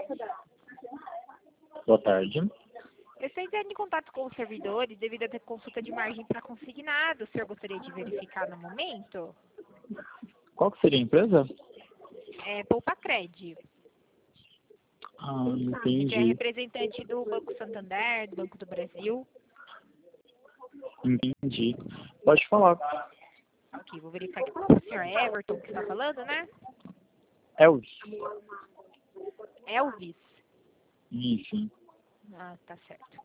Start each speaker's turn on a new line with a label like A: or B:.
A: Boa tarde.
B: Eu estou entrando em contato com os servidores devido a ter consulta de margem para consignado. O senhor gostaria de verificar no momento?
A: Qual que seria a empresa?
B: Poupa Cred.
A: Ah,
B: Você é
A: entendi.
B: representante do Banco Santander, do Banco do Brasil.
A: Entendi. Pode falar.
B: Ok, vou verificar aqui. O senhor Everton que está falando, né?
A: Elvis.
B: Elvis.
A: Isso.
B: Ah, tá certo.